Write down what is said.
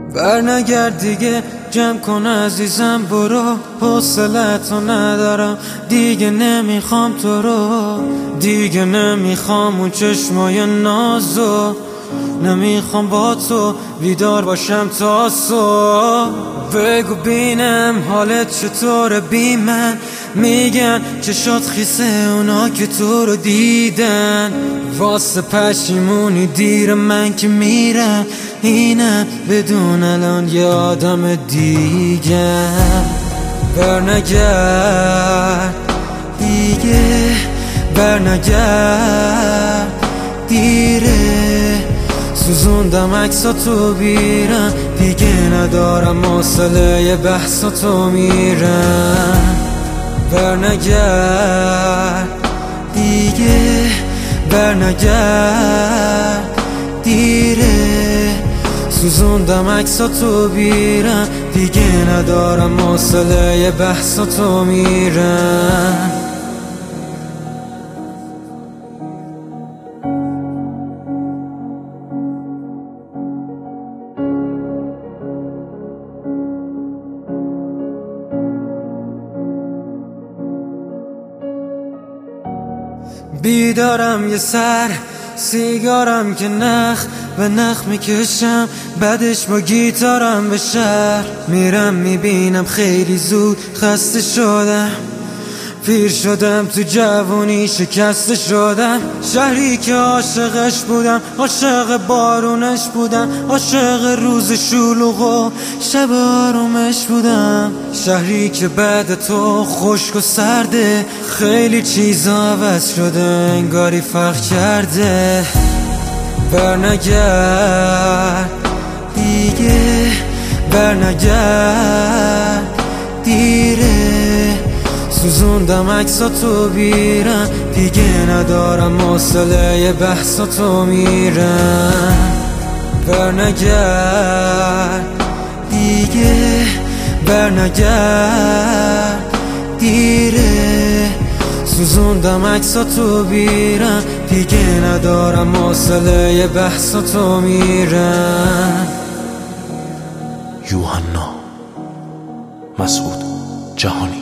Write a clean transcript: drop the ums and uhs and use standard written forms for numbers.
برنگرد دیگه، جمع کن عزیزم برو، حوصله‌تو ندارم دیگه، نمیخوام تو رو، دیگه نمیخوام اون چشمای نازو، نمیخوام با تو بیدار باشم تا صبح. بگو بینم حالت چطوره بی من، میگن چشات خیسه اونا که تو رو دیدن، واسه پشیمونی دیر من که میرم، اینم بدون الان یه آدم دیگه. برنگرد دیگه، برنگرد دیره، سوزوندم عکساتو بیرم، دیگه ندارم حوصله بحثاتو میرم. برنگرد دیگه، برنگرد دیره، سوزوندم عکساتو بیرم، دیگه ندارم حوصله بحثاتو میرم. بیدارم یه سر سیگارم که نخ به نخ میکشم، بعدش با گیتارم به شهر میرم، میبینم خیلی زود خسته شدم، پیر شدم تو جوونی شکسته شدم، شهری که عاشقش بودم، عاشق بارونش بودم، عاشق روز شلوغ و شب آرومش بودم، شهری که بعد تو خشک و سرده، خیلی چیزا عوض شده انگاری فرق کرده. برنگرد دیگه، برنگرد دیره، سوزوندم عکساتو بیرم، دیگه ندارم حوصله بحثاتو میرم. برنگرد دیگه، برنگرد دیره، سوزوندم عکساتو بیرم، دیگه ندارم حوصله بحثاتو میرم. یوحنا مسعود جهانی.